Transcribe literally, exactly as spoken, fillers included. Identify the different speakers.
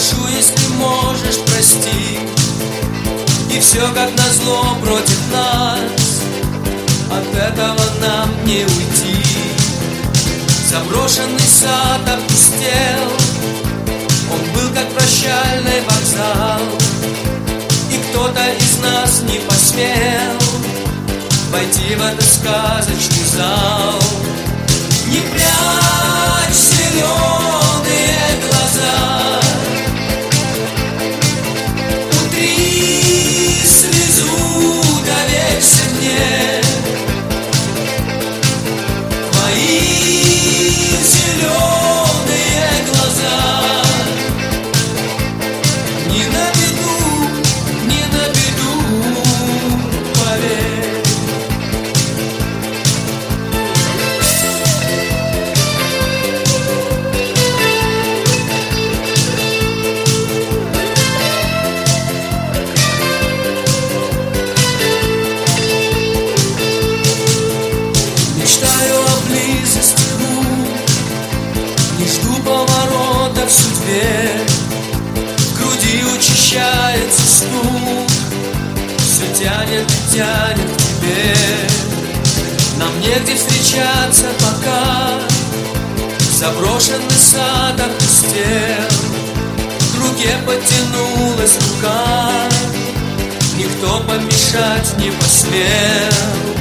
Speaker 1: прошу, если можешь, прости. И все как назло против нас, от этого нам не уйти. Заброшенный сад опустел, он был как прощальный вокзал, и кто-то из нас не посмел войти в этот сказочный зал. Не прячь зеленые глаза, утри слезу, доверься мне. Мои зеленые глаза не на беду, не на беду, поверь. Мечтаю о близости рук, не жду поворотов в судьбе. В груди учащается стук, все тянет и тянет к тебе. Нам негде встречаться пока, заброшенный сад опустел. К руке подтянулась рука, никто помешать не посмел.